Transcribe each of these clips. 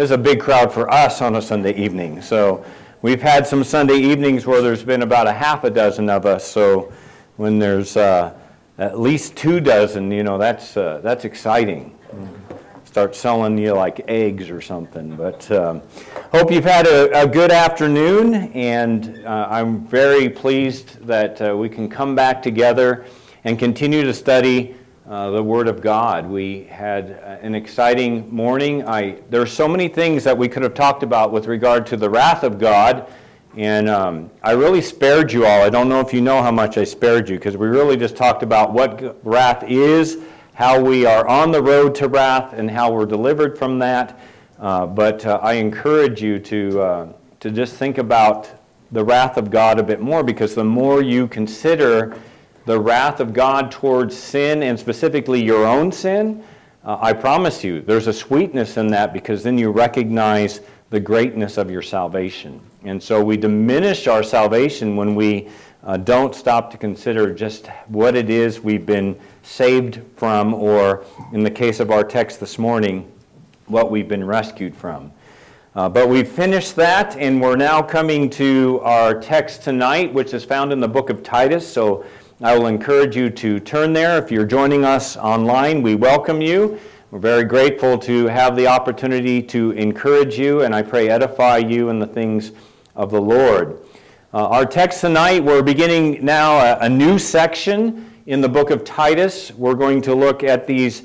this is a big crowd for us on a Sunday evening. So we've had some Sunday evenings where there's been about a half a dozen of us. So when there's at least 24, that's exciting. Start selling you like eggs or something. But hope you've had a good afternoon, and I'm very pleased that we can come back together and continue to study the Word of God. We had an exciting morning. There are so many things that we could have talked about with regard to the wrath of God, and I really spared you all. I don't know if you know how much I spared you, because we really just talked about what wrath is, how we are on the road to wrath, and how we're delivered from that. But I encourage you to just think about the wrath of God a bit more, because the more you consider the wrath of God towards sin, and specifically your own sin, I promise you, there's a sweetness in that, because then you recognize the greatness of your salvation. And so we diminish our salvation when we don't stop to consider just what it is we've been saved from, or in the case of our text this morning, what we've been rescued from. But we've finished that, and we're now coming to our text tonight, which is found in the book of Titus. So I will encourage you to turn there. If you're joining us online, we welcome you. We're very grateful to have the opportunity to encourage you, and I pray edify you in the things of the Lord. Our text tonight, we're beginning now a new section in the book of Titus. We're going to look at these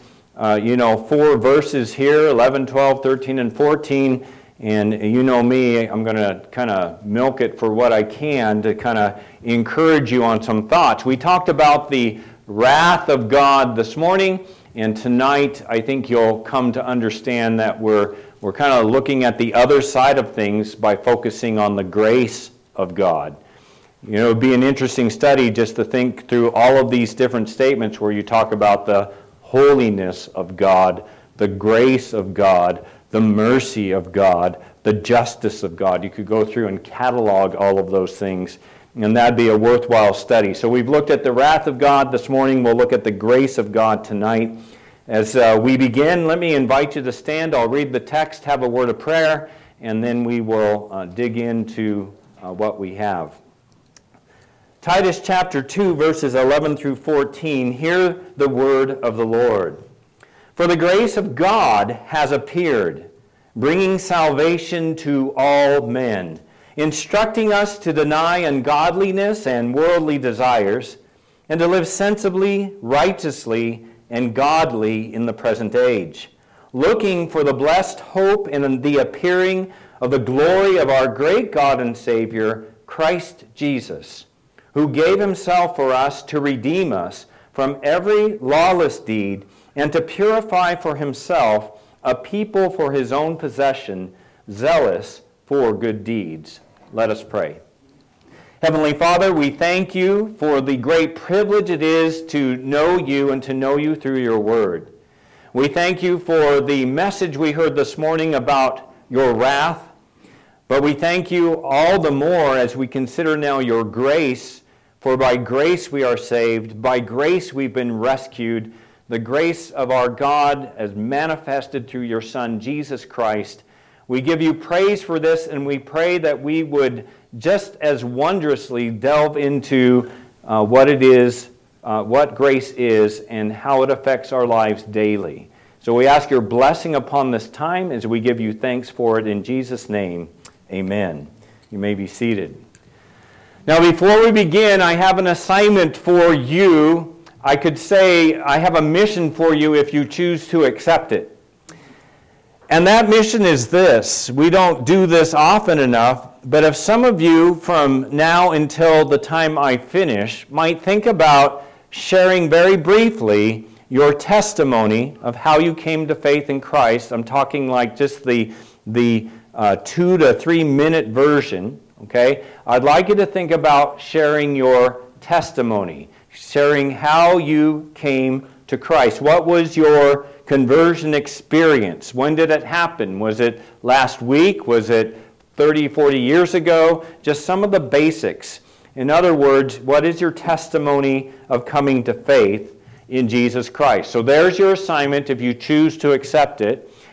4 verses here, 11, 12, 13, and 14. And you know me, I'm going to kind of milk it for what I can to kind of encourage you on some thoughts. We talked about the wrath of God this morning, and tonight I think you'll come to understand that we're kind of looking at the other side of things by focusing on the grace of God. You know, it would be an interesting study just to think through all of these different statements where you talk about the holiness of God, the grace of God, the mercy of God, the justice of God. You could go through and catalog all of those things, and that'd be a worthwhile study. So we've looked at the wrath of God this morning. We'll look at the grace of God tonight. As we begin, let me invite you to stand. I'll read the text, have a word of prayer, and then we will dig into what we have. Titus chapter 2, verses 11 through 14. Hear the word of the Lord. For the grace of God has appeared, bringing salvation to all men, instructing us to deny ungodliness and worldly desires, and to live sensibly, righteously, and godly in the present age, looking for the blessed hope and the appearing of the glory of our great God and Savior, Christ Jesus, who gave himself for us to redeem us from every lawless deed, and to purify for himself a people for his own possession, zealous for good deeds. Let us pray. Heavenly Father, we thank you for the great privilege it is to know you and to know you through your word. We thank you for the message we heard this morning about your wrath, but we thank you all the more as we consider now your grace, for by grace we are saved, by grace we've been rescued, the grace of our God as manifested through your Son, Jesus Christ. We give you praise for this, and we pray that we would just as wondrously delve into what it is, what grace is, and how it affects our lives daily. So we ask your blessing upon this time as we give you thanks for it in Jesus' name. Amen. You may be seated. Now, before we begin, I have an assignment for you. I could say I have a mission for you if you choose to accept it. And that mission is this. We don't do this often enough, but if some of you from now until the time I finish might think about sharing very briefly your testimony of how you came to faith in Christ. I'm talking like just the 2 to 3 minute version, okay? I'd like you to think about sharing your testimony, sharing how you came to Christ. What was your conversion experience? When did it happen? Was it last week? Was it 30, 40 years ago? Just some of the basics. In other words, what is your testimony of coming to faith in Jesus Christ? So there's your assignment if you choose to accept it.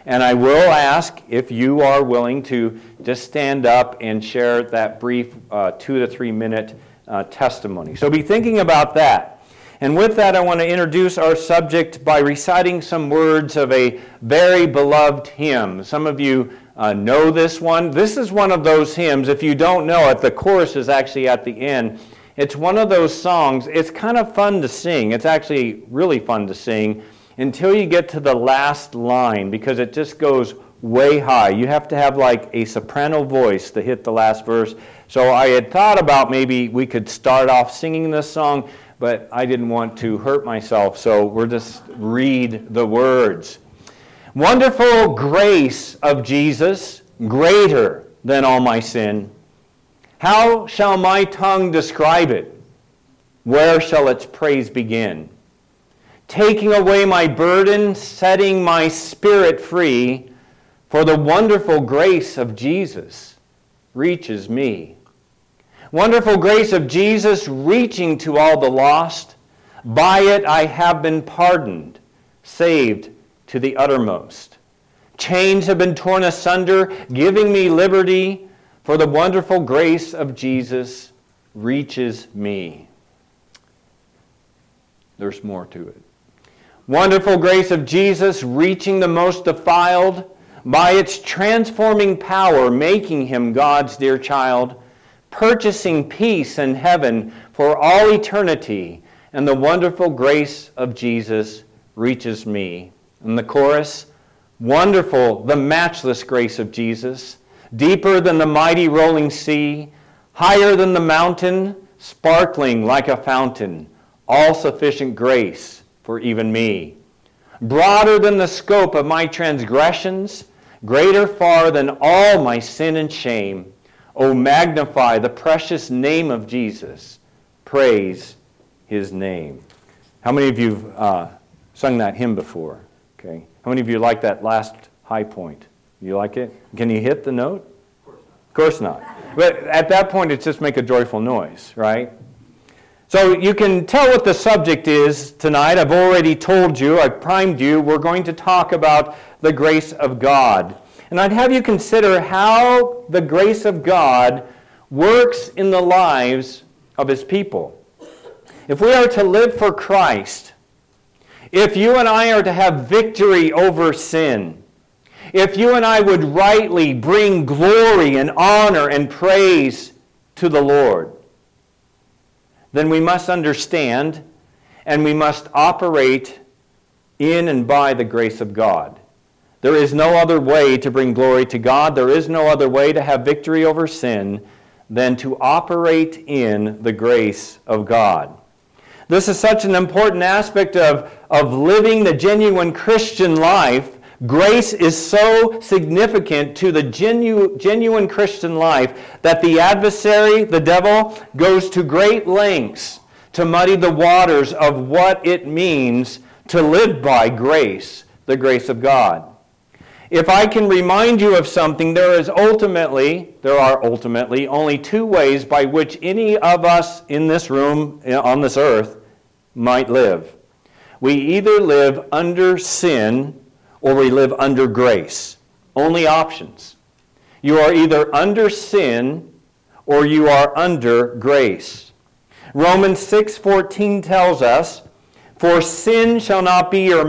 And I will ask if you are willing to just stand up and share that brief 2 to 3 minute testimony. So be thinking about that. And with that, I want to introduce our subject by reciting some words of a very beloved hymn. Some of you know this one. This is one of those hymns. If you don't know it, the chorus is actually at the end. It's one of those songs. It's kind of fun to sing. It's actually really fun to sing until you get to the last line, because it just goes way high. You have to have like a soprano voice to hit the last verse. So I had thought about maybe we could start off singing this song, but I didn't want to hurt myself, so we'll just read the words. Wonderful grace of Jesus, greater than all my sin. How shall my tongue describe it? Where shall its praise begin? Taking away my burden, setting my spirit free, for the wonderful grace of Jesus reaches me. Wonderful grace of Jesus reaching to all the lost. By it I have been pardoned, saved to the uttermost. Chains have been torn asunder, giving me liberty, for the wonderful grace of Jesus reaches me. There's more to it. Wonderful grace of Jesus reaching the most defiled, by its transforming power making him God's dear child, purchasing peace and heaven for all eternity, and the wonderful grace of Jesus reaches me. And the chorus, wonderful the matchless grace of Jesus, deeper than the mighty rolling sea, higher than the mountain, sparkling like a fountain, all-sufficient grace for even me. Broader than the scope of my transgressions, greater far than all my sin and shame. O magnify the precious name of Jesus. Praise his name. How many of you have sung that hymn before? Okay. How many of you like that last high point? You like it? Can you hit the note? Of course not. But at that point, it's just make a joyful noise, right? So you can tell what the subject is tonight. I've already told you, I've primed you. We're going to talk about the grace of God. And I'd have you consider how the grace of God works in the lives of his people. If we are to live for Christ, if you and I are to have victory over sin, if you and I would rightly bring glory and honor and praise to the Lord, then we must understand and we must operate in and by the grace of God. There is no other way to bring glory to God. There is no other way to have victory over sin than to operate in the grace of God. This is such an important aspect of living the genuine Christian life. Grace is so significant to the genuine Christian life that the adversary, the devil, goes to great lengths to muddy the waters of what it means to live by grace, the grace of God. If I can remind you of something, there are ultimately only two ways by which any of us in this room, on this earth, might live. We either live under sin or we live under grace. Only options. You are either under sin or you are under grace. Romans 6:14 tells us, "For sin shall not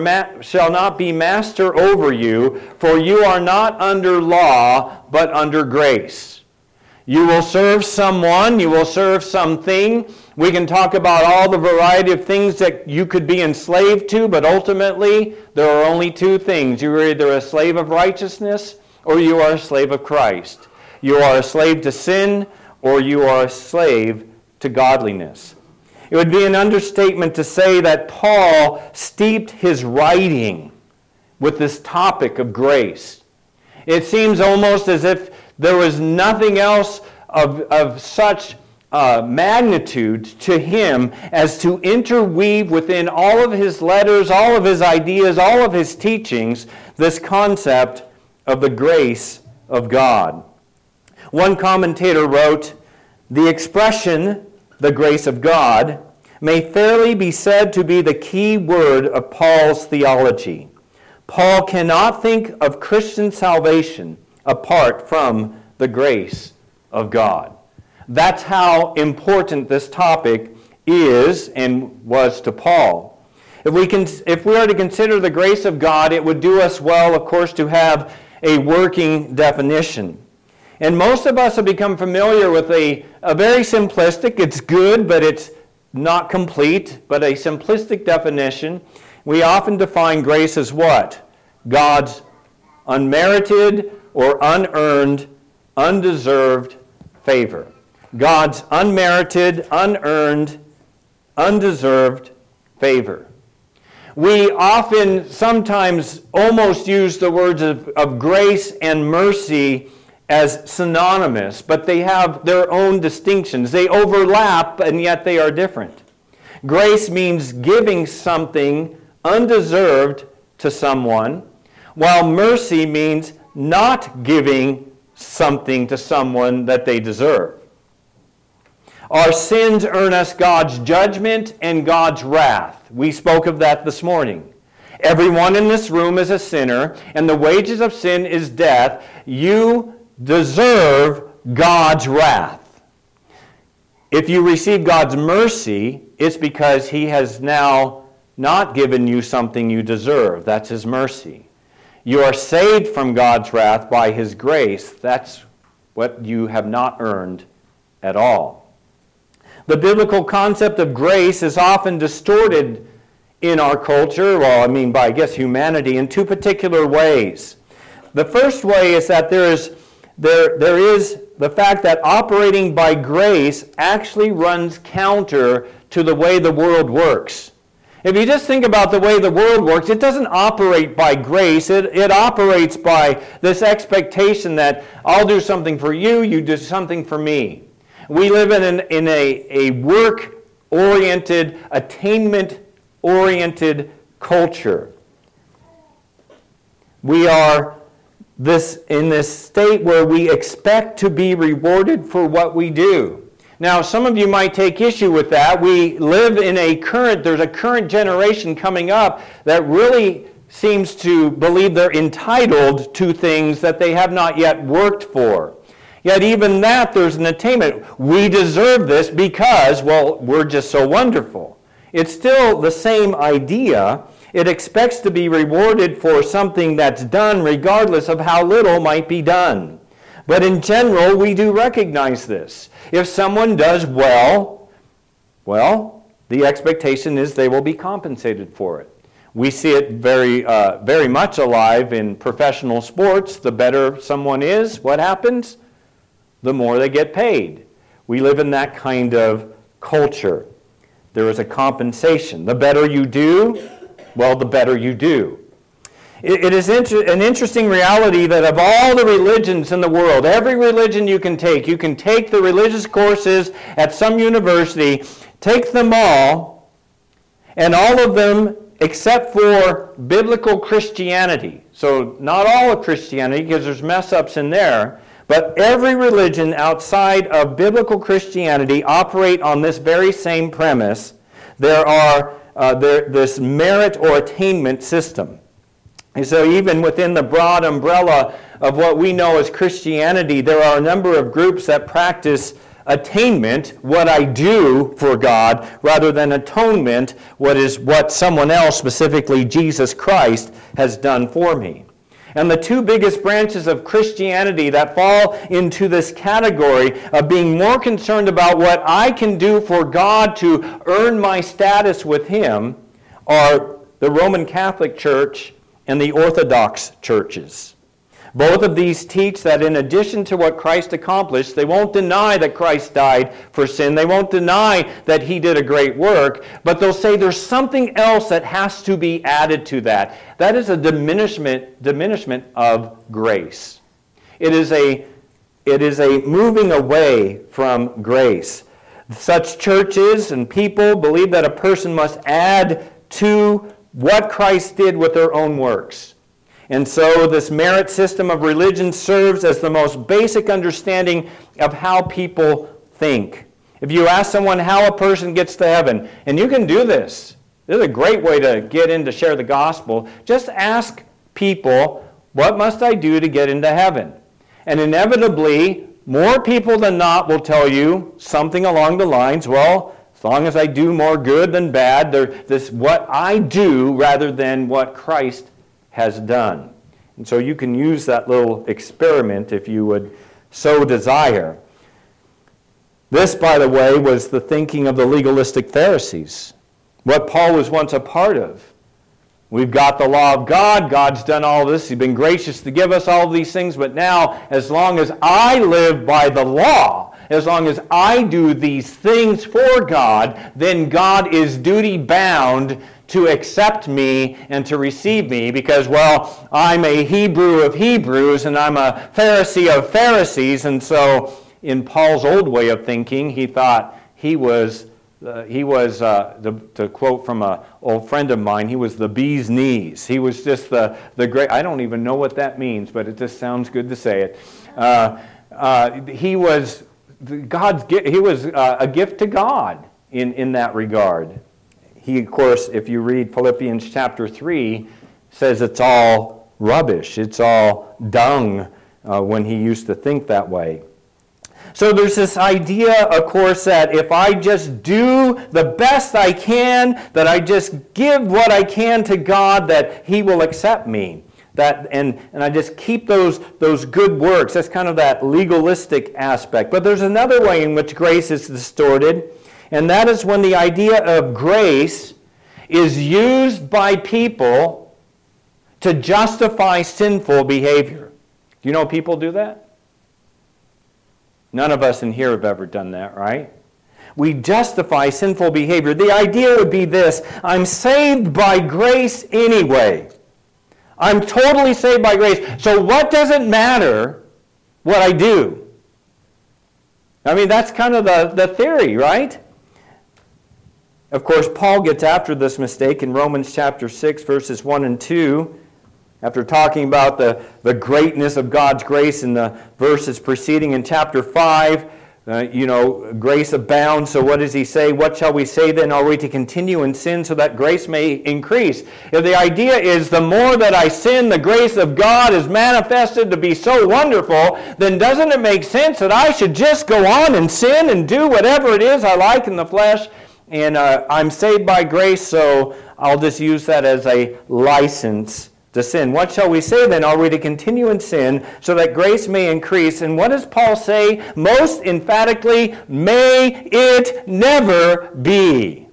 be master over you, for you are not under law, but under grace." You will serve someone, you will serve something. We can talk about all the variety of things that you could be enslaved to, but ultimately there are only two things. You are either a slave of righteousness or you are a slave of Christ. You are a slave to sin or you are a slave to godliness. It would be an understatement to say that Paul steeped his writing with this topic of grace. It seems almost as if there was nothing else of such magnitude to him as to interweave within all of his letters, all of his ideas, all of his teachings, this concept of the grace of God. One commentator wrote, "The expression, the grace of God, may fairly be said to be the key word of Paul's theology. Paul cannot think of Christian salvation apart from the grace of God. That's how important this topic is and was to Paul. If we are to consider the grace of God, it would do us well, of course, to have a working definition. And most of us have become familiar with a very simplistic, it's good, but it's not complete, but a simplistic definition. We often define grace as what? God's unmerited or unearned, undeserved favor. God's unmerited, unearned, undeserved favor. We often sometimes almost use the words of grace and mercy as synonymous, but they have their own distinctions. They overlap, and yet they are different. Grace means giving something undeserved to someone, while mercy means not giving something to someone that they deserve. Our sins earn us God's judgment and God's wrath. We spoke of that this morning. Everyone in this room is a sinner, and the wages of sin is death. You deserve God's wrath. If you receive God's mercy, it's because He has now not given you something you deserve. That's His mercy. You are saved from God's wrath by His grace. That's what you have not earned at all. The biblical concept of grace is often distorted in our culture, by humanity, in two particular ways. The first way is that there is the fact that operating by grace actually runs counter to the way the world works. If you just think about the way the world works, it doesn't operate by grace. It operates by this expectation that I'll do something for you, you do something for me. We live in a work-oriented, attainment-oriented culture. We are in this state where we expect to be rewarded for what we do. Now, some of you might take issue with that. We live in there's a current generation coming up that really seems to believe they're entitled to things that they have not yet worked for. Yet even that, there's an attainment. We deserve this because, we're just so wonderful. It's still the same idea. It expects to be rewarded for something that's done regardless of how little might be done. But in general, we do recognize this. If someone does well, the expectation is they will be compensated for it. We see it very much alive in professional sports. The better someone is, what happens? The more they get paid. We live in that kind of culture. There is a compensation. The better you do, the better you do. It is an interesting reality that of all the religions in the world, every religion you can take the religious courses at some university, take them all, and all of them except for biblical Christianity. So not all of Christianity, because there's mess-ups in there, but every religion outside of biblical Christianity operate on this very same premise. This merit or attainment system. And so even within the broad umbrella of what we know as Christianity, there are a number of groups that practice attainment, what I do for God, rather than atonement, what someone else, specifically Jesus Christ, has done for me. And the two biggest branches of Christianity that fall into this category of being more concerned about what I can do for God to earn my status with Him are the Roman Catholic Church and the Orthodox churches. Both of these teach that in addition to what Christ accomplished, they won't deny that Christ died for sin. They won't deny that He did a great work, but they'll say there's something else that has to be added to that. That is a diminishment of grace. It is a moving away from grace. Such churches and people believe that a person must add to what Christ did with their own works. And so this merit system of religion serves as the most basic understanding of how people think. If you ask someone how a person gets to heaven, and you can do this, this is a great way to get in to share the gospel, just ask people, what must I do to get into heaven? And inevitably, more people than not will tell you something along the lines, well, as long as I do more good than bad, this what I do rather than what Christ has done. And so you can use that little experiment if you would so desire. This, by the way, was the thinking of the legalistic Pharisees, what Paul was once a part of. We've got the law of God. God's done all this. He's been gracious to give us all of these things. But now, as long as I live by the law, as long as I do these things for God, then God is duty-bound to accept me and to receive me because, well, I'm a Hebrew of Hebrews and I'm a Pharisee of Pharisees. And so in Paul's old way of thinking, he thought he was to quote from an old friend of mine, he was the bee's knees. He was just the great, I don't even know what that means, but it just sounds good to say it. He was a gift to God in that regard. He, of course, if you read Philippians chapter 3, says it's all rubbish, it's all dung when he used to think that way. So there's this idea, of course, that if I just do the best I can, that I just give what I can to God, that He will accept me. And I just keep those good works. That's kind of that legalistic aspect. But there's another way in which grace is distorted, and that is when the idea of grace is used by people to justify sinful behavior. Do you know people do that? None of us in here have ever done that, right? We justify sinful behavior. The idea would be this: I'm saved by grace anyway. I'm totally saved by grace. So what does it matter what I do? I mean, that's kind of the theory, right? Of course, Paul gets after this mistake in Romans chapter 6, verses 1 and 2. After talking about the greatness of God's grace in the verses preceding in chapter 5, grace abounds. So what does he say? What shall we say then? Are we to continue in sin so that grace may increase? If the idea is the more that I sin, the grace of God is manifested to be so wonderful, then doesn't it make sense that I should just go on and sin and do whatever it is I like in the flesh? And I'm saved by grace, so I'll just use that as a license to sin. What shall we say then? Are we to continue in sin so that grace may increase? And what does Paul say? Most emphatically, may it never be.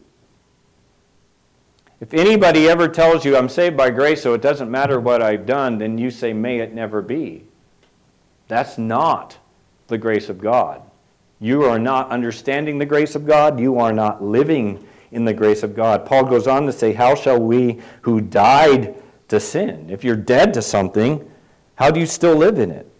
If anybody ever tells you, I'm saved by grace, so it doesn't matter what I've done, then you say, may it never be. That's not the grace of God. You are not understanding the grace of God. You are not living in the grace of God. Paul goes on to say, how shall we who died to sin? If you're dead to something, how do you still live in it?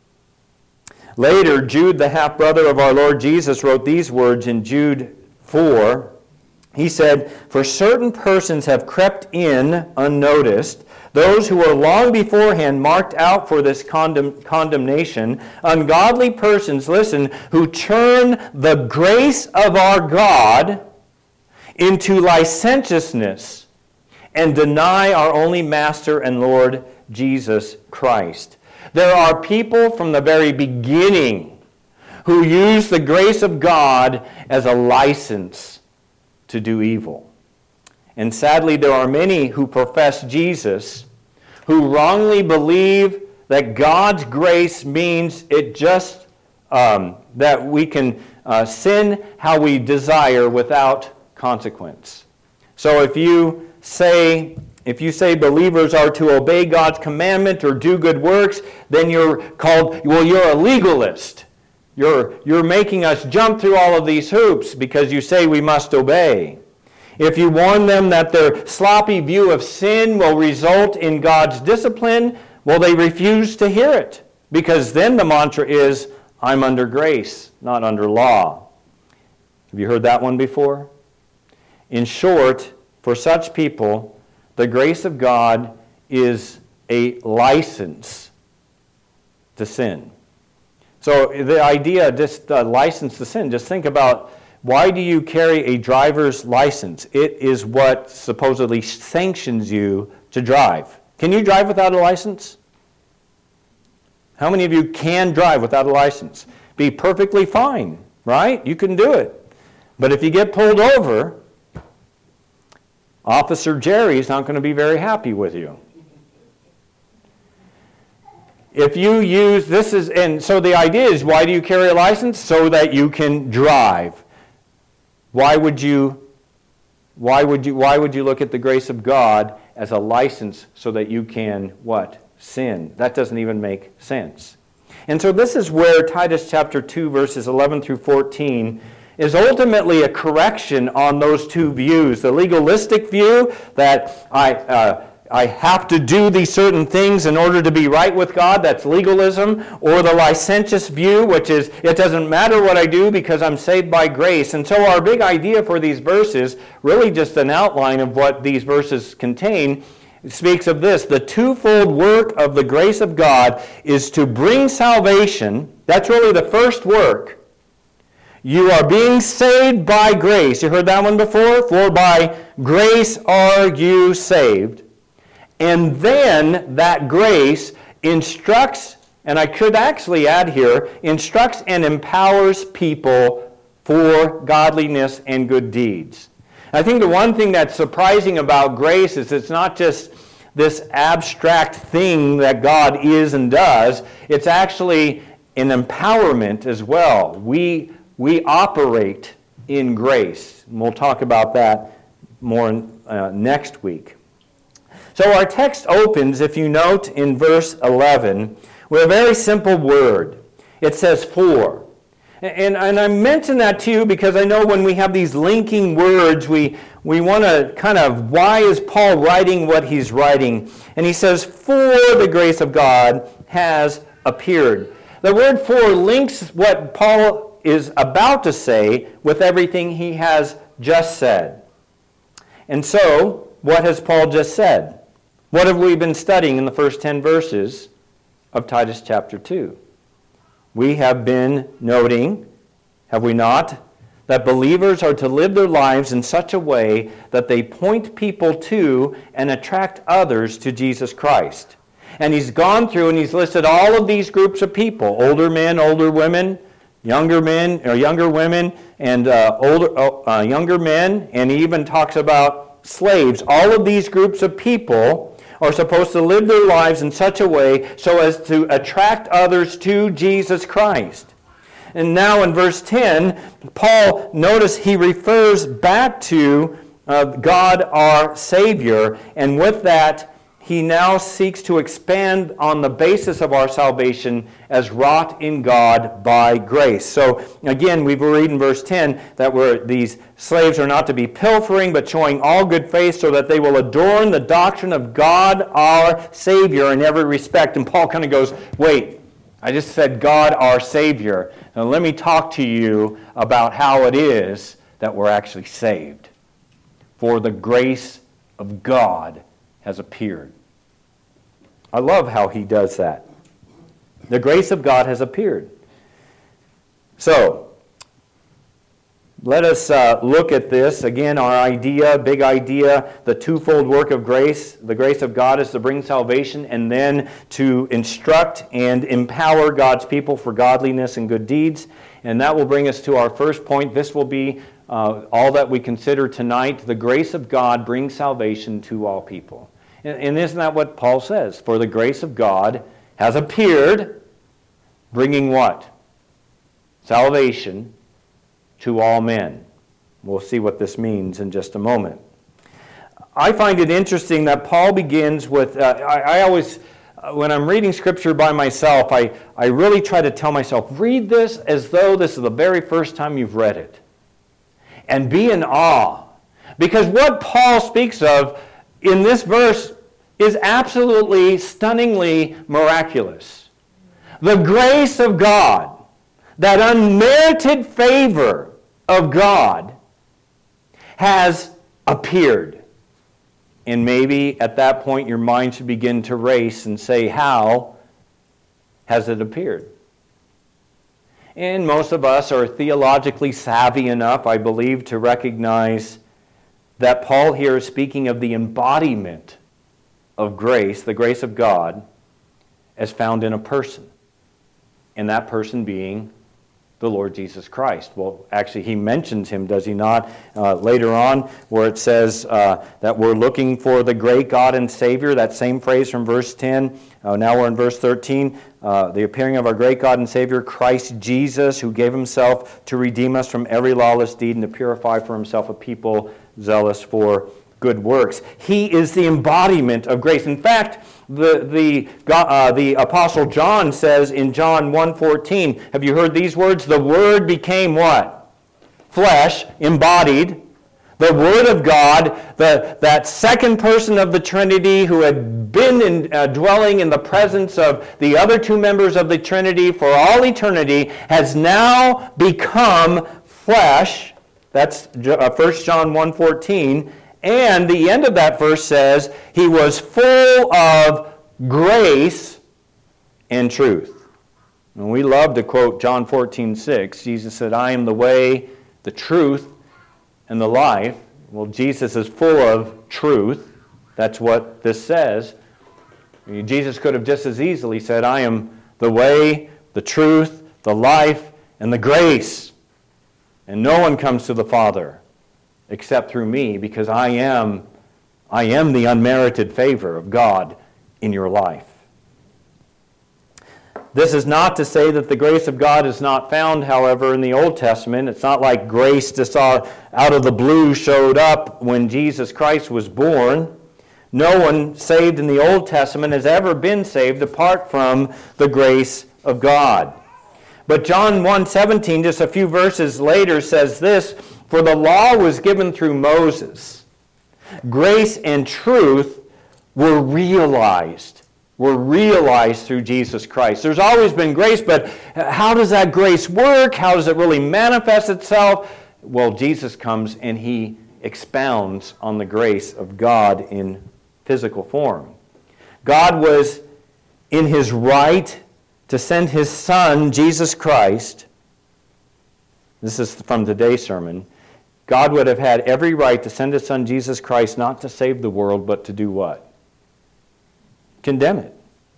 Later, Jude, the half-brother of our Lord Jesus, wrote these words in Jude 4. He said, for certain persons have crept in unnoticed, those who were long beforehand marked out for this condemnation, ungodly persons, listen, who turn the grace of our God into licentiousness and deny our only Master and Lord Jesus Christ. There are people from the very beginning who use the grace of God as a license to do evil. And sadly, there are many who profess Jesus who wrongly believe that God's grace means it just that we can sin how we desire without consequence. So if you say believers are to obey God's commandment or do good works, then you're called, well, you're a legalist. You're making us jump through all of these hoops because you say we must obey. If you warn them that their sloppy view of sin will result in God's discipline, well, they refuse to hear it because then the mantra is, I'm under grace, not under law. Have you heard that one before? In short, for such people, the grace of God is a license to sin. So the idea, just license to sin, just think about, why do you carry a driver's license? It is what supposedly sanctions you to drive. Can you drive without a license? How many of you can drive without a license? Be perfectly fine, right? You can do it. But if you get pulled over, Officer Jerry's not going to be very happy with you. If you use, and so the idea is, why do you carry a license? So that you can drive. Why would you look at the grace of God as a license so that you can, what? Sin. That doesn't even make sense. And so this is where Titus chapter 2, verses 11 through 14 is ultimately a correction on those two views. The legalistic view that I have to do these certain things in order to be right with God, that's legalism, or the licentious view, which is it doesn't matter what I do because I'm saved by grace. And so our big idea for these verses, really just an outline of what these verses contain, speaks of this: the twofold work of the grace of God is to bring salvation. That's really the first work. You are being saved by grace. You heard that one before? For by grace are you saved. And then that grace instructs, and I could actually add here, instructs and empowers people for godliness and good deeds. I think the one thing that's surprising about grace is it's not just this abstract thing that God is and does. It's actually an empowerment as well. We operate in grace. And we'll talk about that more next week. So our text opens, if you note in verse 11, with a very simple word. It says for. And I mention that to you because I know when we have these linking words, we want to kind of, why is Paul writing what he's writing? And he says, for the grace of God has appeared. The word for links what Paul is about to say with everything he has just said. And so, what has Paul just said? What have we been studying in the first 10 verses of Titus chapter 2? We have been noting, have we not, that believers are to live their lives in such a way that they point people to and attract others to Jesus Christ. And he's gone through and he's listed all of these groups of people: older men, older women, younger men or younger women, and younger men, and he even talks about slaves. All of these groups of people are supposed to live their lives in such a way so as to attract others to Jesus Christ. And now in verse 10, Paul, notice he refers back to God our Savior, and with that, he now seeks to expand on the basis of our salvation as wrought in God by grace. So again, we've read in verse 10 that these slaves are not to be pilfering, but showing all good faith so that they will adorn the doctrine of God our Savior in every respect. And Paul kind of goes, wait, I just said God our Savior. Now let me talk to you about how it is that we're actually saved. For the grace of God has appeared. I love how he does that. The grace of God has appeared. So, let us look at this. Again, our idea, big idea, the twofold work of grace. The grace of God is to bring salvation and then to instruct and empower God's people for godliness and good deeds. And that will bring us to our first point. This will be all that we consider tonight. The grace of God brings salvation to all people. And isn't that what Paul says? For the grace of God has appeared, bringing what? Salvation to all men. We'll see what this means in just a moment. I find it interesting that Paul begins with, I always, when I'm reading Scripture by myself, I really try to tell myself, read this as though this is the very first time you've read it. And be in awe. Because what Paul speaks of in this verse is absolutely, stunningly miraculous. The grace of God, that unmerited favor of God, has appeared. And maybe at that point your mind should begin to race and say, how has it appeared? And most of us are theologically savvy enough, I believe, to recognize that Paul here is speaking of the embodiment of grace, the grace of God, as found in a person, and that person being the Lord Jesus Christ. Well, actually, he mentions him, does he not, later on, where it says that we're looking for the great God and Savior, that same phrase from verse 10. Now we're in verse 13. The appearing of our great God and Savior, Christ Jesus, who gave himself to redeem us from every lawless deed and to purify for himself a people zealous for good works. He is the embodiment of grace. In fact, the Apostle John says in John 1:14, have you heard these words? The Word became what? Flesh, embodied. The Word of God, that second person of the Trinity who had been dwelling in the presence of the other two members of the Trinity for all eternity, has now become flesh. That's 1 John 1:14. And the end of that verse says, he was full of grace and truth. And we love to quote John 14:6. Jesus said, I am the way, the truth, and the life. Well, Jesus is full of truth. That's what this says. Jesus could have just as easily said, I am the way, the truth, the life, and the grace. And no one comes to the Father except through me, because I am the unmerited favor of God in your life. This is not to say that the grace of God is not found, however, in the Old Testament. It's not like grace just out of the blue showed up when Jesus Christ was born. No one saved in the Old Testament has ever been saved apart from the grace of God. But John 1:17, just a few verses later, says this, for the law was given through Moses. Grace and truth were realized through Jesus Christ. There's always been grace, but how does that grace work? How does it really manifest itself? Well, Jesus comes and he expounds on the grace of God in physical form. God was in his right to send his Son, Jesus Christ. This is from today's sermon. God would have had every right to send his Son, Jesus Christ, not to save the world, but to do what? Condemn it.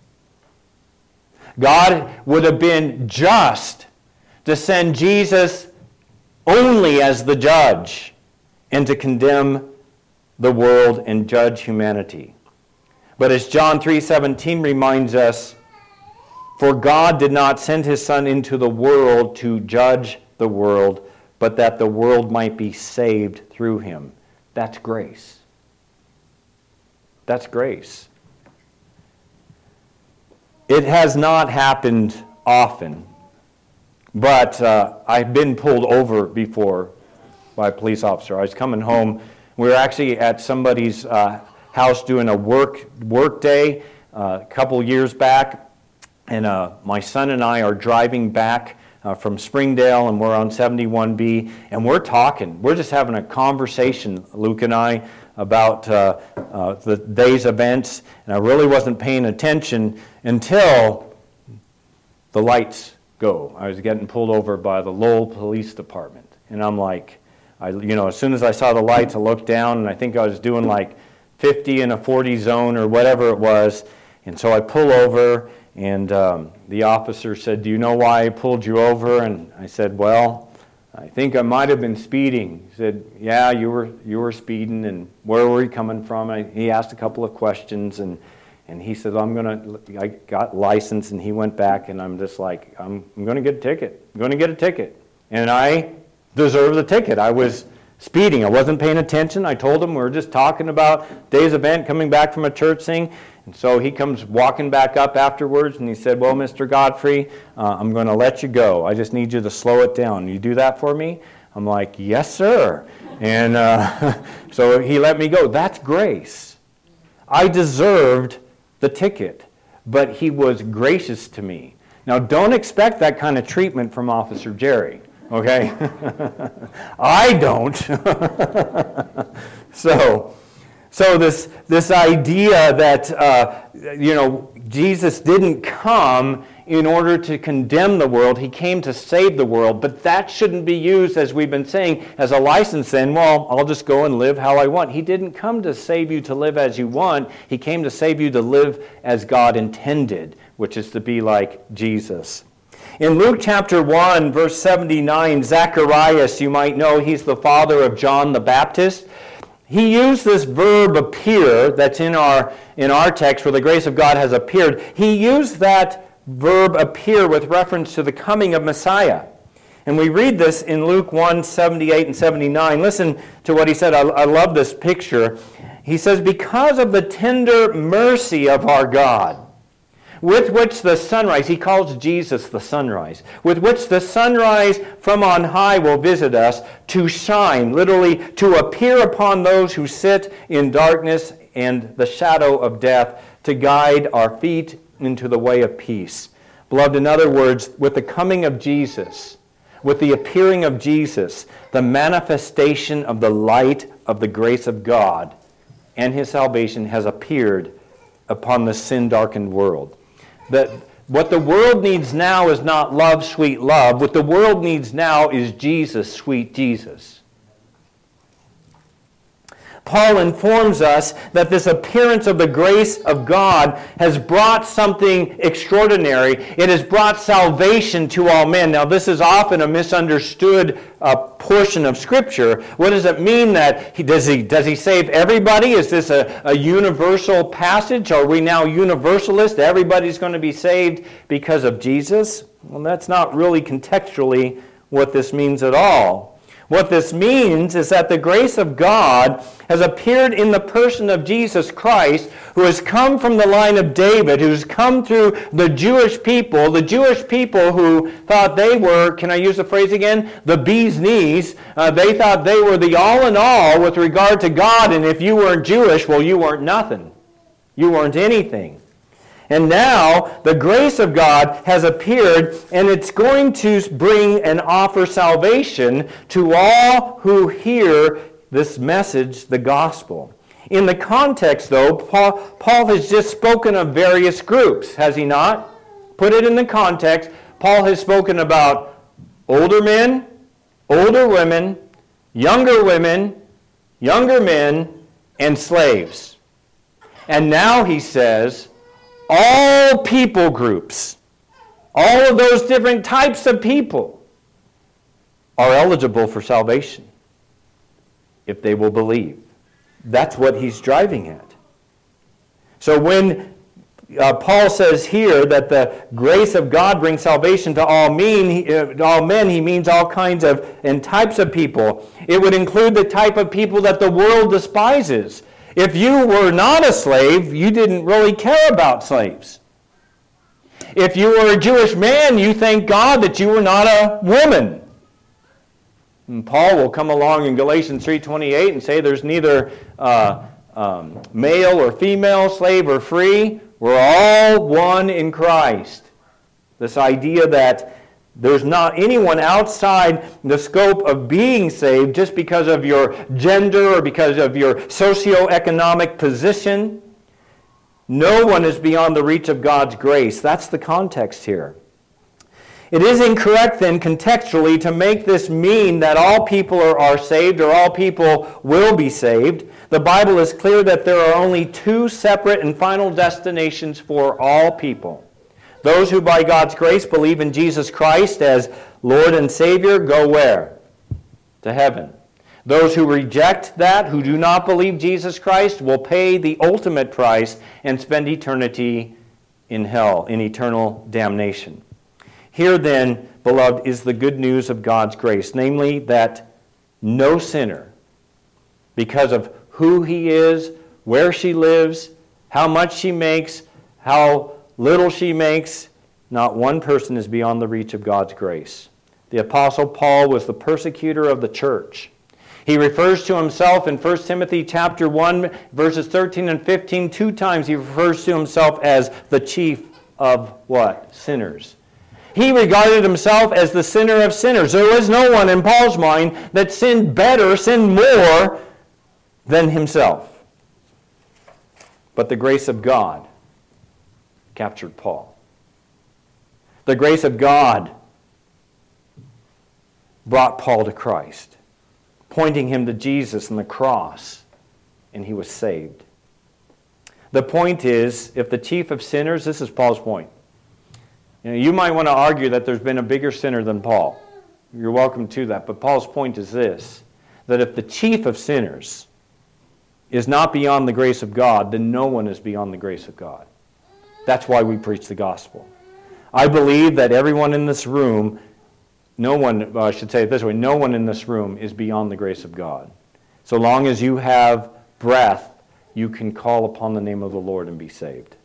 God would have been just to send Jesus only as the judge and to condemn the world and judge humanity. But as John 3:17 reminds us, for God did not send his Son into the world to judge the world, but that the world might be saved through him. That's grace. That's grace. It has not happened often, but I've been pulled over before by a police officer. I was coming home. We were actually at somebody's house doing a work day a couple years back, and my son and I are driving back from Springdale, and we're on 71B, and we're talking. We're just having a conversation, Luke and I, about the day's events, and I really wasn't paying attention until the lights go. I was getting pulled over by the Lowell Police Department, and I'm like, as soon as I saw the lights, I looked down, and I think I was doing like 50 in a 40 zone or whatever it was, and so I pull over, and the officer said, do you know why I pulled you over? And I said, well, I think I might have been speeding. He said, yeah, you were speeding, and where were you coming from? He asked a couple of questions, and he said, I got licensed, and he went back, and I'm just like, I'm going to get a ticket. I'm going to get a ticket. And I deserve the ticket. I was speeding. I wasn't paying attention. I told him we were just talking about day's event, coming back from a church thing. And so he comes walking back up afterwards, and he said, well, Mr. Godfrey, I'm going to let you go. I just need you to slow it down. You do that for me? I'm like, yes, sir. And so he let me go. That's grace. I deserved the ticket, but he was gracious to me. Now, don't expect that kind of treatment from Officer Jerry, okay? I don't. So this idea that, Jesus didn't come in order to condemn the world. He came to save the world. But that shouldn't be used, as we've been saying, as a license then, well, I'll just go and live how I want. He didn't come to save you to live as you want. He came to save you to live as God intended, which is to be like Jesus. In Luke chapter 1, verse 79, Zacharias, you might know, he's the father of John the Baptist. He used this verb appear that's in our text where the grace of God has appeared. He used that verb appear with reference to the coming of Messiah. And we read this in Luke 1, 78 and 79. Listen to what he said. I love this picture. He says, because of the tender mercy of our God, with which the sunrise, he calls Jesus the sunrise, with which the sunrise from on high will visit us, to shine, literally to appear upon those who sit in darkness and the shadow of death, to guide our feet into the way of peace. Beloved, in other words, with the coming of Jesus, with the appearing of Jesus, the manifestation of the light of the grace of God and his salvation has appeared upon the sin-darkened world. That what the world needs now is not love, sweet love. What the world needs now is Jesus, sweet Jesus. Paul informs us that this appearance of the grace of God has brought something extraordinary. It has brought salvation to all men. Now, this is often a misunderstood portion of Scripture. What does it mean that does he save everybody? Is this a universal passage? Are we now universalist? Everybody's going to be saved because of Jesus? Well, that's not really contextually what this means at all. What this means is that the grace of God has appeared in the person of Jesus Christ, who has come from the line of David, who's come through the Jewish people who thought they were, can I use the phrase again, the bee's knees. They thought they were the all in all with regard to God, and if you weren't Jewish, well, you weren't nothing. You weren't anything. And now the grace of God has appeared, and it's going to bring and offer salvation to all who hear this message, the gospel. In the context, though, Paul has just spoken of various groups, has he not? Put it in the context. Paul has spoken about older men, older women, younger men, and slaves. And now he says, all people groups, all of those different types of people are eligible for salvation if they will believe. That's what he's driving at. So when Paul says here that the grace of God brings salvation to all men, he means all kinds of and types of people. It would include the type of people that the world despises. If you were not a slave, you didn't really care about slaves. If you were a Jewish man, you thank God that you were not a woman. And Paul will come along in Galatians 3:28 and say there's neither male or female, slave or free. We're all one in Christ. This idea that there's not anyone outside the scope of being saved just because of your gender or because of your socioeconomic position. No one is beyond the reach of God's grace. That's the context here. It is incorrect then contextually to make this mean that all people are saved or all people will be saved. The Bible is clear that there are only two separate and final destinations for all people. Those who by God's grace believe in Jesus Christ as Lord and Savior go where? To heaven. Those who reject that, who do not believe Jesus Christ, will pay the ultimate price and spend eternity in hell, in eternal damnation. Here then, beloved, is the good news of God's grace, namely that no sinner, because of who he is, where she lives, how much she makes, how little she makes, not one person is beyond the reach of God's grace. The Apostle Paul was the persecutor of the church. He refers to himself in 1 Timothy chapter 1, verses 13 and 15. 2 times he refers to himself as the chief of what? Sinners. He regarded himself as the sinner of sinners. There was no one in Paul's mind that sinned better, sinned more than himself. But the grace of God captured Paul. The grace of God brought Paul to Christ, pointing him to Jesus and the cross, and he was saved. The point is, if the chief of sinners, this is Paul's point. You might want to argue that there's been a bigger sinner than Paul. You're welcome to that. But Paul's point is this, that if the chief of sinners is not beyond the grace of God, then no one is beyond the grace of God. That's why we preach the gospel. I believe that everyone in this room, I should say it this way, no one in this room is beyond the grace of God. So long as you have breath, you can call upon the name of the Lord and be saved.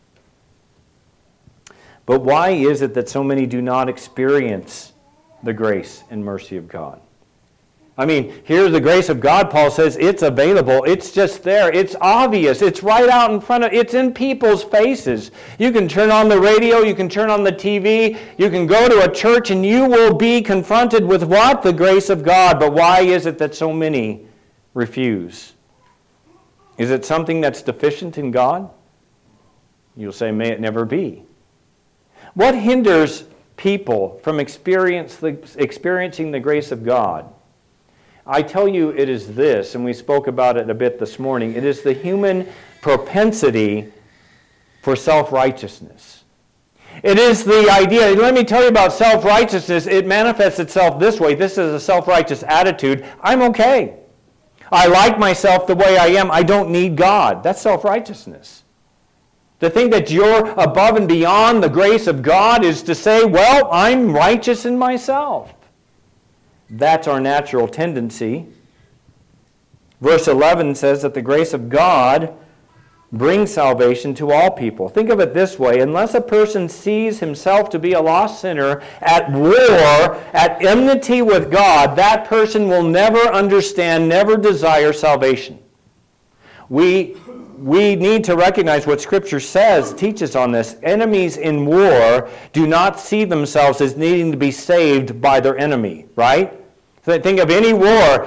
But why is it that so many do not experience the grace and mercy of God? I mean, here's the grace of God, Paul says, it's available, it's just there, it's obvious, it's right out in front of, it's in people's faces. You can turn on the radio, you can turn on the TV, you can go to a church and you will be confronted with what? The grace of God. But why is it that so many refuse? Is it something that's deficient in God? You'll say, may it never be. What hinders people from experiencing the grace of God? I tell you it is this, and we spoke about it a bit this morning. It is the human propensity for self-righteousness. It is the idea, let me tell you about self-righteousness. It manifests itself this way. This is a self-righteous attitude. I'm okay. I like myself the way I am. I don't need God. That's self-righteousness. To think that you're above and beyond the grace of God is to say, well, I'm righteous in myself. That's our natural tendency. Verse 11 says that the grace of God brings salvation to all people. Think of it this way. Unless a person sees himself to be a lost sinner at war, at enmity with God, that person will never understand, never desire salvation. We need to recognize what Scripture teaches on this. Enemies in war do not see themselves as needing to be saved by their enemy, right? Think of any war.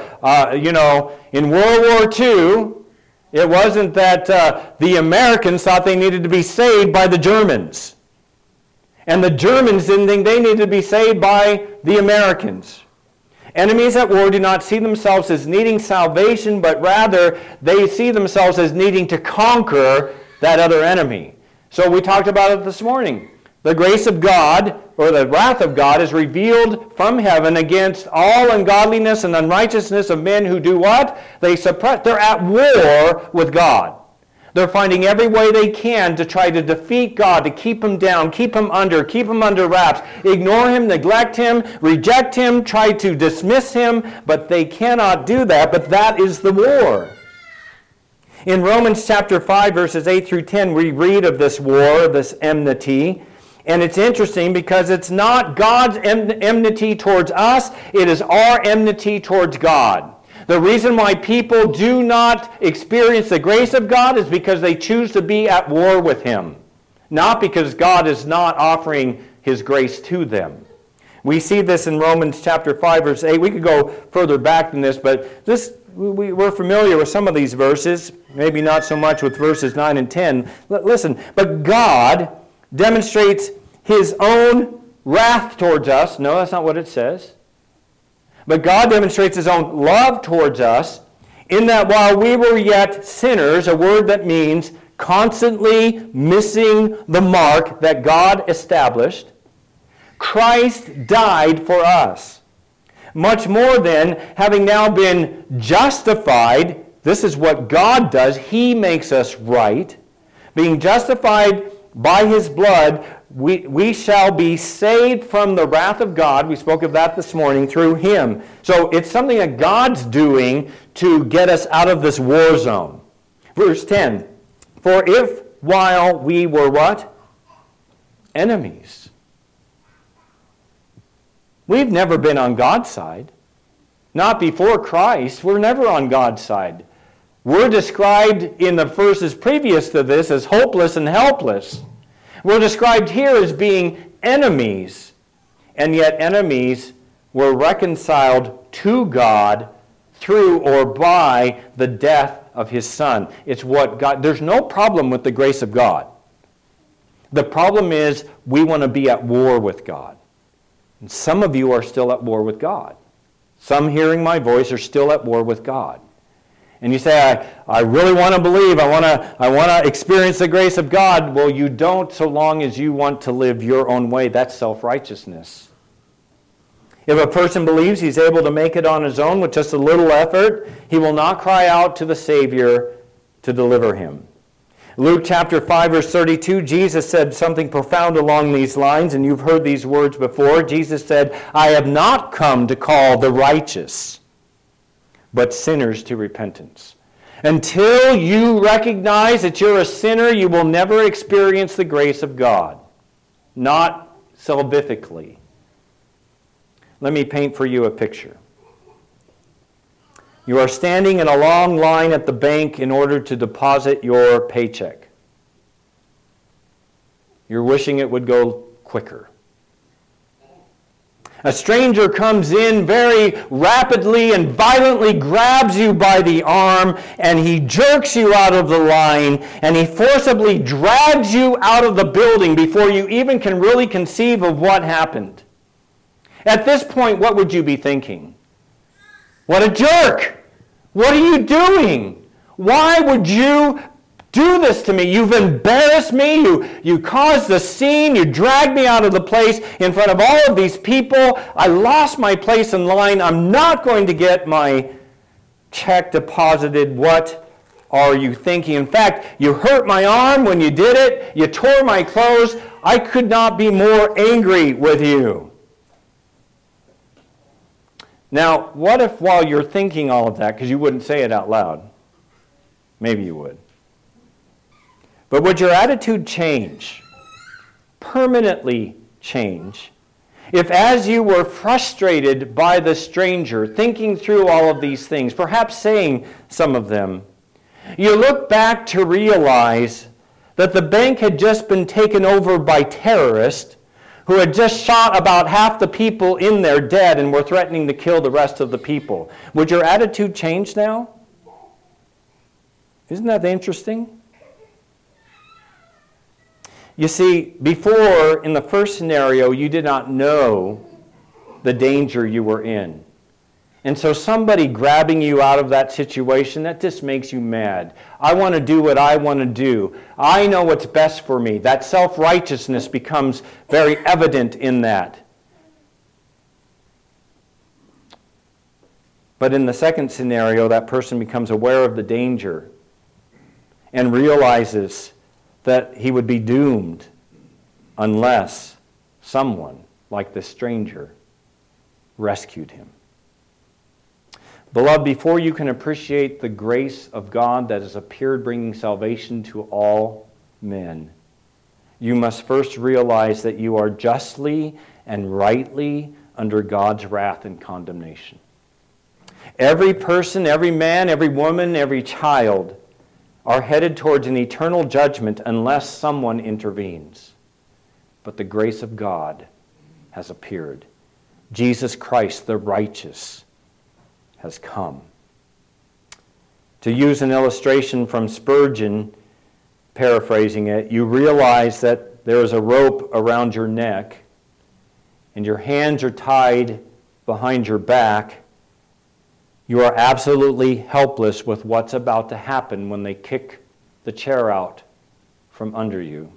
In World War II, it wasn't that the Americans thought they needed to be saved by the Germans. And the Germans didn't think they needed to be saved by the Americans. Enemies at war do not see themselves as needing salvation, but rather they see themselves as needing to conquer that other enemy. So we talked about it this morning. The grace of God, or the wrath of God, is revealed from heaven against all ungodliness and unrighteousness of men who do what? They're at war with God. They're finding every way they can to try to defeat God, to keep him down, keep him under wraps, ignore him, neglect him, reject him, try to dismiss him, but they cannot do that. But that is the war. In Romans chapter 5, verses 8 through 10, we read of this war, this enmity. And it's interesting because it's not God's enmity towards us, it is our enmity towards God. The reason why people do not experience the grace of God is because they choose to be at war with him, not because God is not offering his grace to them. We see this in Romans chapter 5, verse 8. We could go further back than this, but we're familiar with some of these verses, maybe not so much with verses 9 and 10. Listen, but God demonstrates his own wrath towards us. No, that's not what it says. But God demonstrates his own love towards us in that while we were yet sinners, a word that means constantly missing the mark that God established, Christ died for us. Much more then, having now been justified, this is what God does, he makes us right. Being justified by his blood, we shall be saved from the wrath of God. We spoke of that this morning through him. So it's something that God's doing to get us out of this war zone. Verse 10, for if while we were what? Enemies. We've never been on God's side. Not before Christ. We're never on God's side. We're described in the verses previous to this as hopeless and helpless. We're described here as being enemies, and yet enemies were reconciled to God through or by the death of his Son. It's what God, there's no problem with the grace of God. The problem is we want to be at war with God. And some of you are still at war with God. Some hearing my voice are still at war with God. And you say, I really want to believe, I want to experience the grace of God. Well, you don't so long as you want to live your own way. That's self-righteousness. If a person believes he's able to make it on his own with just a little effort, he will not cry out to the Savior to deliver him. Luke chapter 5, verse 32, Jesus said something profound along these lines, and you've heard these words before. Jesus said, I have not come to call the righteous, but sinners to repentance. Until you recognize that you're a sinner, you will never experience the grace of God. Not salvifically. Let me paint for you a picture. You are standing in a long line at the bank in order to deposit your paycheck. You're wishing it would go quicker. A stranger comes in very rapidly and violently grabs you by the arm, and he jerks you out of the line, and he forcibly drags you out of the building before you even can really conceive of what happened. At this point, what would you be thinking? What a jerk! What are you doing? Why would you do this to me? You've embarrassed me. You caused the scene. You dragged me out of the place in front of all of these people. I lost my place in line. I'm not going to get my check deposited. What are you thinking? In fact, you hurt my arm when you did it. You tore my clothes. I could not be more angry with you. Now, what if while you're thinking all of that, because you wouldn't say it out loud, maybe you would, but would your attitude change, permanently change, if as you were frustrated by the stranger, thinking through all of these things, perhaps saying some of them, you look back to realize that the bank had just been taken over by terrorists who had just shot about half the people in there dead and were threatening to kill the rest of the people? Would your attitude change now? Isn't that interesting? You see, before, in the first scenario, you did not know the danger you were in. And so somebody grabbing you out of that situation, that just makes you mad. I want to do what I want to do. I know what's best for me. That self-righteousness becomes very evident in that. But in the second scenario, that person becomes aware of the danger and realizes that he would be doomed unless someone, like this stranger, rescued him. Beloved, before you can appreciate the grace of God that has appeared bringing salvation to all men, you must first realize that you are justly and rightly under God's wrath and condemnation. Every person, every man, every woman, every child are headed towards an eternal judgment unless someone intervenes. But the grace of God has appeared. Jesus Christ, the righteous, has come. To use an illustration from Spurgeon, paraphrasing it, you realize that there is a rope around your neck and your hands are tied behind your back. You are absolutely helpless with what's about to happen when they kick the chair out from under you.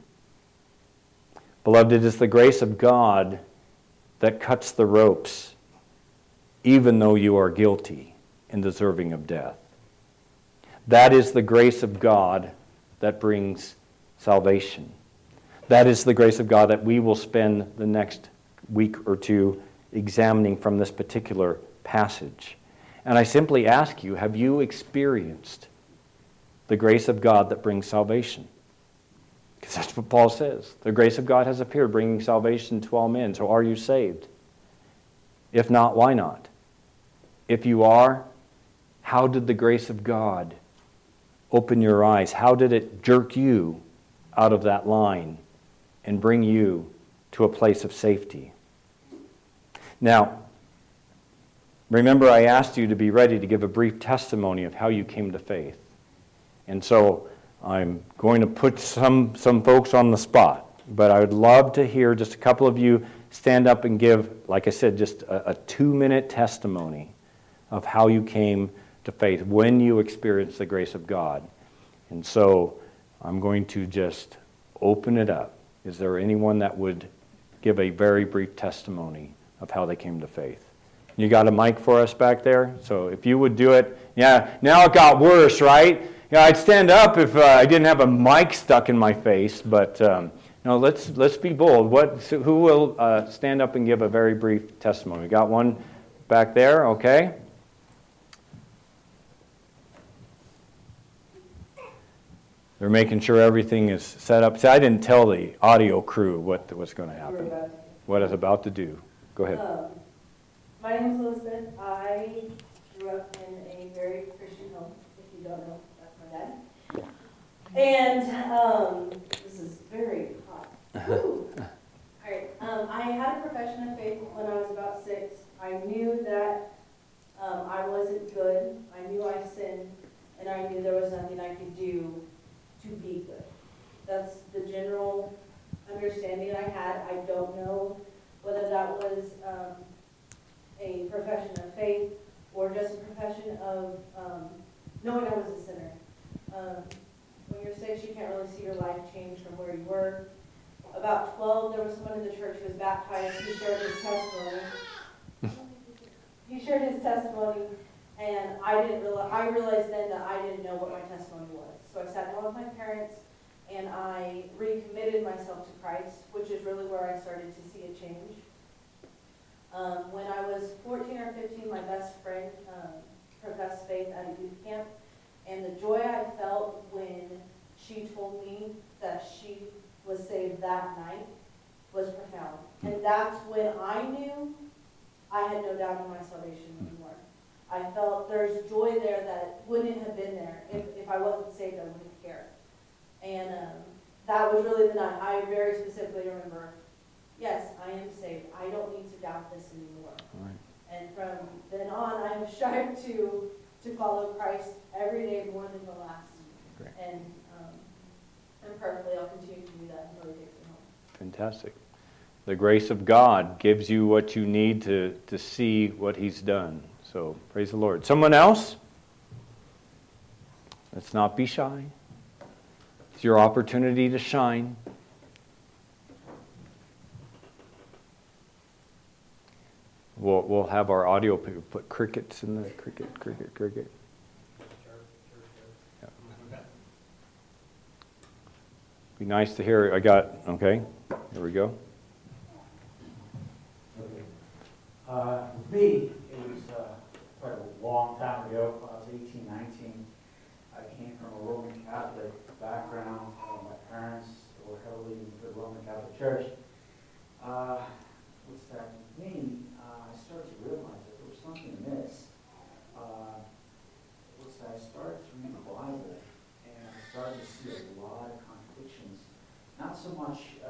Beloved, it is the grace of God that cuts the ropes, even though you are guilty and deserving of death. That is the grace of God that brings salvation. That is the grace of God that we will spend the next week or two examining from this particular passage. And I simply ask you, have you experienced the grace of God that brings salvation? Because that's what Paul says. The grace of God has appeared, bringing salvation to all men. So are you saved? If not, why not? If you are, how did the grace of God open your eyes? How did it jerk you out of that line and bring you to a place of safety? Now, remember I asked you to be ready to give a brief testimony of how you came to faith. And so I'm going to put some folks on the spot. But I would love to hear just a couple of you stand up and give, like I said, just a 2-minute testimony of how you came to faith, when you experienced the grace of God. And so I'm going to just open it up. Is there anyone that would give a very brief testimony of how they came to faith? You got a mic for us back there? So if you would do it. Yeah, now it got worse, right? Yeah, I'd stand up if I didn't have a mic stuck in my face, but no, let's be bold. Who will stand up and give a very brief testimony? We got one back there, okay? They're making sure everything is set up. See, I didn't tell the audio crew what was going to happen, what I was about to do. Go ahead. My name is Elizabeth. I grew up in a very Christian home. If you don't know, that's my dad. And this is very hot. All right. I had a profession of faith when I was about 6. I knew that I wasn't good. I knew I sinned, and I knew there was nothing I could do to be good. That's the general understanding I had. I don't know whether that was a profession of faith or just a profession of knowing I was a sinner. When you're 6, you can't really see your life change from where you were. About 12, there was someone in the church who was baptized. He shared his testimony. And I realized then that I didn't know what my testimony was. So I sat down with my parents and I recommitted myself to Christ, which is really where I started to see a change. When I was 14 or 15, my best friend professed faith at a youth camp, and the joy I felt when she told me that she was saved that night was profound. And that's when I knew I had no doubt in my salvation anymore. I felt there's joy there that wouldn't have been there. If I wasn't saved, I wouldn't care. And that was really the night I very specifically remember, yes, I am saved. I don't need to doubt this anymore. Right. And from then on, I have strived to follow Christ every day more than the last. Great. And prayerfully, I'll continue to do that until He takes me home. Fantastic. The grace of God gives you what you need to see what He's done. So, praise the Lord. Someone else? Let's not be shy. It's your opportunity to shine. We'll have our audio people put crickets in the cricket. Yeah. Be nice to hear. Okay, here we go. With me, it was quite a long time ago. When I was 18, 19. I came from a Roman Catholic background. My parents were heavily into the Roman Catholic Church. What's that with me? I started to realize that there was something amiss. I started to read the Bible, and I started to see a lot of contradictions. Not so much,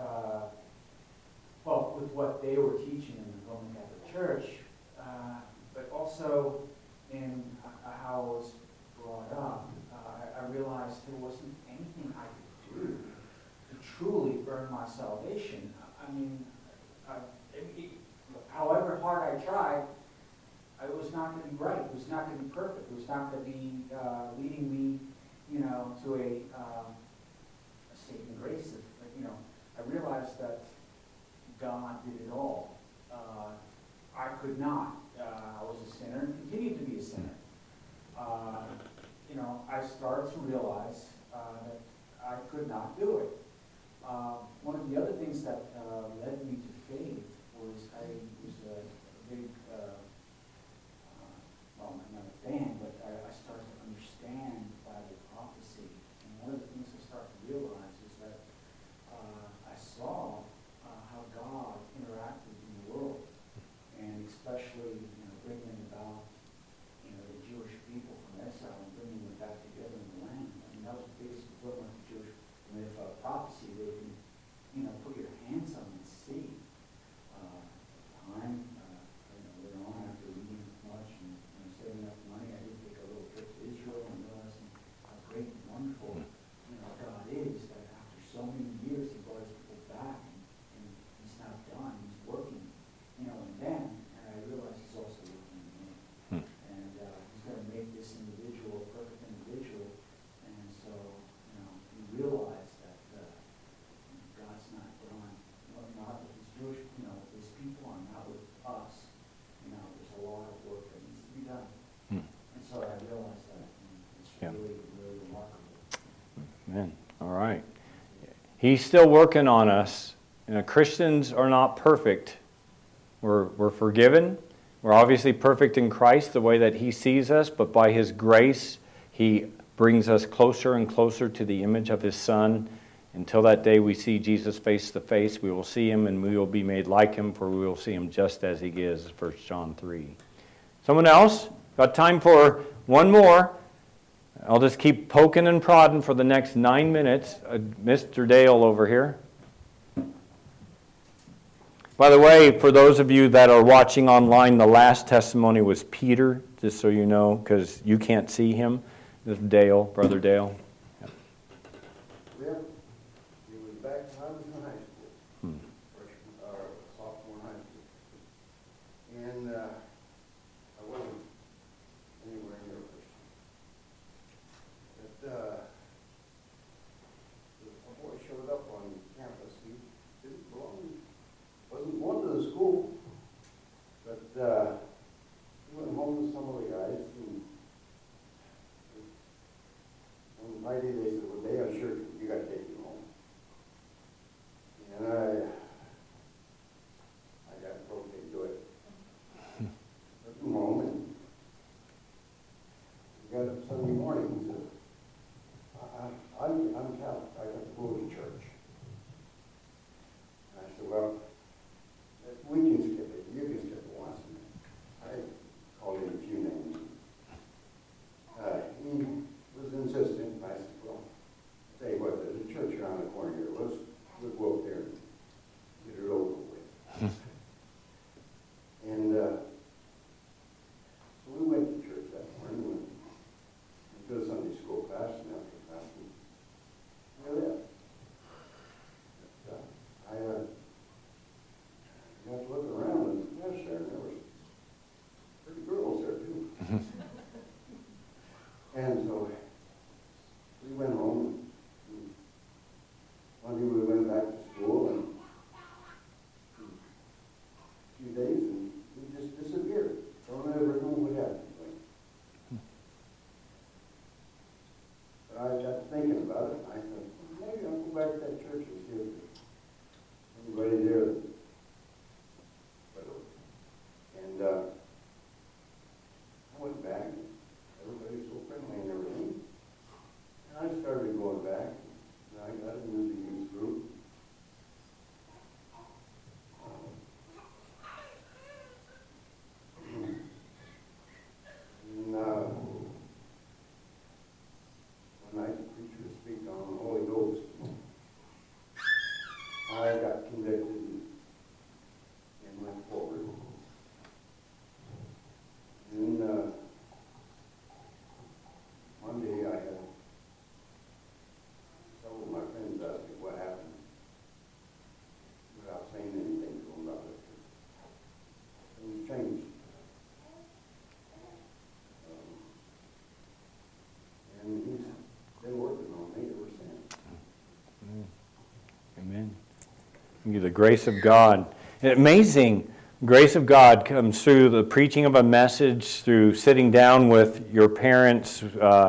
with what they were teaching in the Roman Catholic Church, but also in how I was brought up. I realized there wasn't anything I could do to truly earn my salvation. I mean, however hard I tried, it was not going to be right. It was not going to be perfect. It was not going to be leading me, to a saving grace. I realized that God did it all. I could not. I was a sinner and continued to be a sinner. I started to realize that I could not do it. One of the other things that led me to faith was I was a big, I'm not a fan, but I started to understand Bible prophecy. And one of the things I started to realize is that I saw how God interacted in the world, and especially bringing about the Jewish people from exile and bringing them back together in the land. I mean, that was the biggest fulfillment of Jewish prophecy. They can put your hands on and see. He's still working on us. Christians are not perfect. We're forgiven. We're obviously perfect in Christ, the way that He sees us, but by His grace, He brings us closer and closer to the image of His Son. Until that day we see Jesus face to face, we will see Him and we will be made like Him, for we will see Him just as He is, 1 John 3. Someone else? Got time for one more. I'll just keep poking and prodding for the next 9 minutes. Mr. Dale over here. By the way, for those of you that are watching online, the last testimony was Peter, just so you know, because you can't see him. This is Dale, Brother Dale. Yep. He was back when I was in high school, freshman, or sophomore in high school. And I wasn't anywhere near a Christian. But a boy showed up on campus. He didn't belong, wasn't going to the school, but he went home with some of the guys. And on Friday they said, "Well, Dale, sure, you got to take him home." And I got okay to do it. Took him home, and he got up Sunday morning and said, I'm Catholic, I got to go to church. And I said, "Well, we can skip it. You can skip it once." And I called him a few names. He was insistent. I said, "Well, I'll tell you what, there's a church around the corner here. We'll go up there and get it over with." And so we went to church that morning, went to a Sunday school class, and after class, we left. But, I got to look around, and gosh, there were pretty girls there too. And so we went home. And Monday we went back to school, and a few days, and he just disappeared. Don't ever know what happened. But I got thinking about it, and I thought, well, maybe I'll go back to that church and see if there's anybody there. And I went back, and everybody was so friendly and everything. And I started going back, and I got into the youth group. And one night the preacher was speaking on the Holy Ghost. I got convicted and went forward. And one day I had several of my friends ask me what happened without saying anything to them about it. It was changed. And he's been working on me ever since. Amen. Thank you. The grace of God. Amazing. Grace of God comes through the preaching of a message, through sitting down with your parents,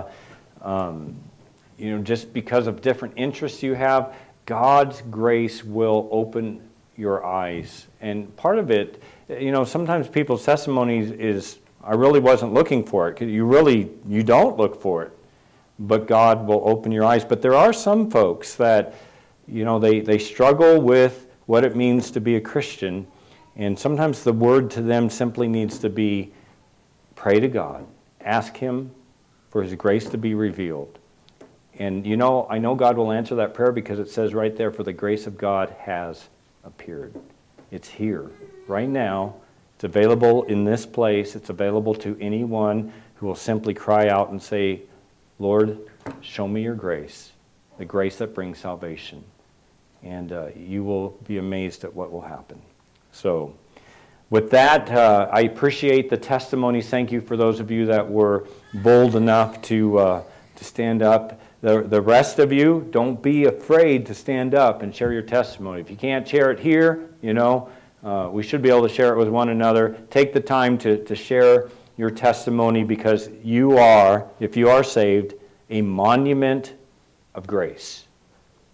just because of different interests you have. God's grace will open your eyes. And part of it, sometimes people's testimonies is, I really wasn't looking for it. You don't look for it. But God will open your eyes. But there are some folks that, they struggle with what it means to be a Christian. And sometimes the word to them simply needs to be, pray to God. Ask Him for His grace to be revealed. And I know God will answer that prayer because it says right there, for the grace of God has appeared. It's here, right now. It's available in this place. It's available to anyone who will simply cry out and say, Lord, show me your grace, the grace that brings salvation. And you will be amazed at what will happen. So, with that, I appreciate the testimonies. Thank you for those of you that were bold enough to stand up. The rest of you, don't be afraid to stand up and share your testimony. If you can't share it here, we should be able to share it with one another. Take the time to share your testimony, because you are, if you are saved, a monument of grace.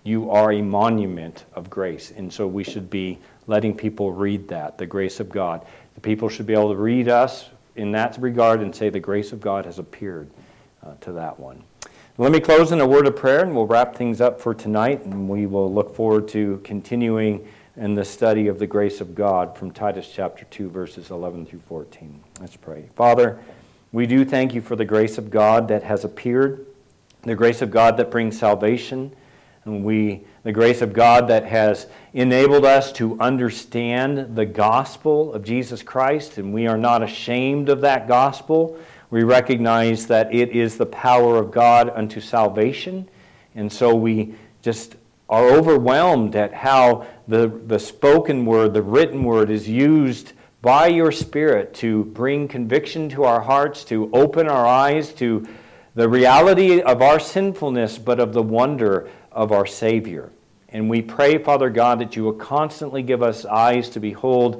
You are a monument of grace. And so we should be letting people read that, the grace of God. The people should be able to read us in that regard and say the grace of God has appeared to that one. Let me close in a word of prayer, and we'll wrap things up for tonight, and we will look forward to continuing in the study of the grace of God from Titus chapter 2, verses 11 through 14. Let's pray. Father, we do thank you for the grace of God that has appeared, the grace of God that brings salvation, and the grace of God that has enabled us to understand the gospel of Jesus Christ, and we are not ashamed of that gospel. We recognize that it is the power of God unto salvation, and so we just are overwhelmed at how the spoken word, the written word is used by your Spirit to bring conviction to our hearts, to open our eyes to the reality of our sinfulness, but of the wonder of our Savior. And we pray, Father God, that you will constantly give us eyes to behold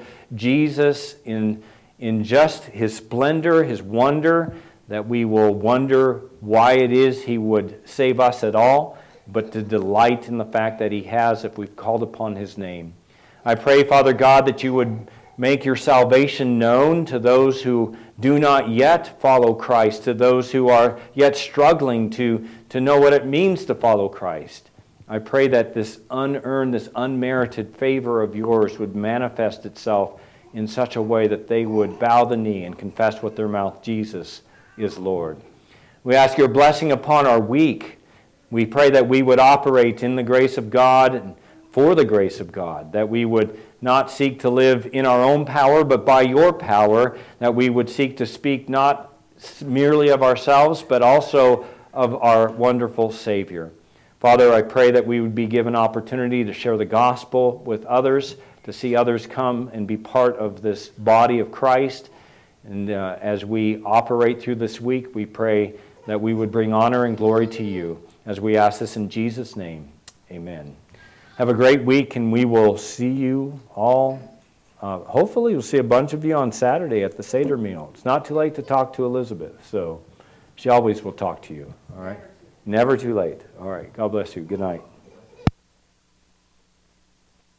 Jesus in just his splendor, his wonder, that we will wonder why it is he would save us at all, but to delight in the fact that he has if we've called upon his name. I pray, Father God, that you would make your salvation known to those who do not yet follow Christ, to those who are yet struggling to know what it means to follow Christ. I pray that this unearned, this unmerited favor of yours would manifest itself in such a way that they would bow the knee and confess with their mouth, Jesus is Lord. We ask your blessing upon our week. We pray that we would operate in the grace of God and for the grace of God, that we would not seek to live in our own power, but by your power, that we would seek to speak not merely of ourselves, but also of our wonderful Savior. Father, I pray that we would be given opportunity to share the gospel with others, to see others come and be part of this body of Christ. And as we operate through this week, we pray that we would bring honor and glory to you. As we ask this in Jesus' name, amen. Have a great week, and we will see you all. Hopefully, we'll see a bunch of you on Saturday at the Seder meal. It's not too late to talk to Elizabeth, so she always will talk to you. All right? Never too late. All right. God bless you. Good night.